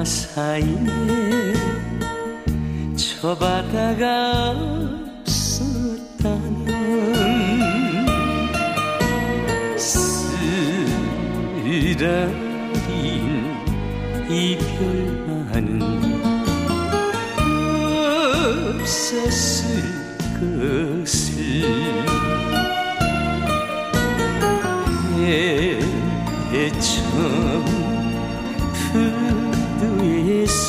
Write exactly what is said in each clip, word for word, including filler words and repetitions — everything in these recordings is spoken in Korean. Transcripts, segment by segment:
사이에 저 바다가 없었다면 쓰라린 이별만은 없었을 것을 해처음 부두에서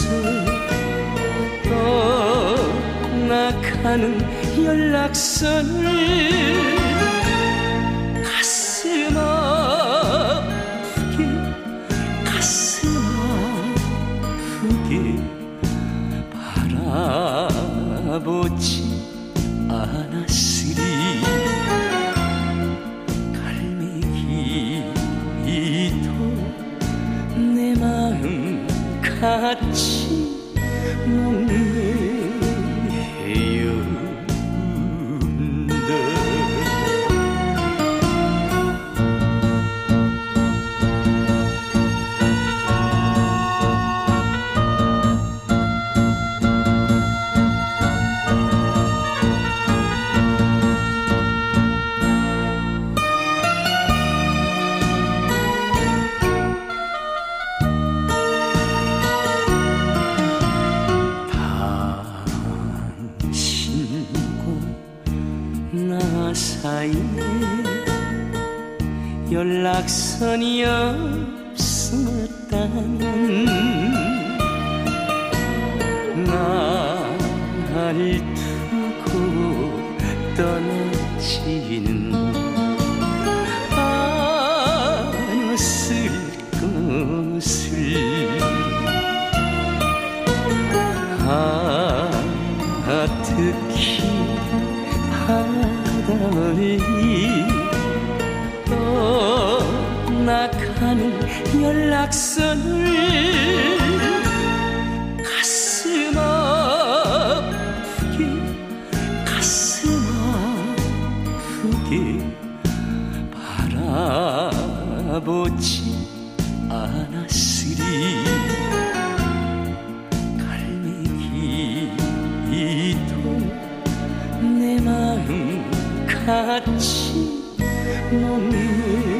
떠나가는 연락선을 가슴 아프게 가슴 아프게 바라보지 않았으리 갈매기도 내 마음 같이 목매해운다. 나 사이에 연락선이 없었다면 나를 두고 떠나지는 않았을 것을 아, 특히 바다멀리 떠나가는 연락선을 가슴 아프게 가슴 아프게 바라보지 않았으리 갈매기도 내 마음 같이 목매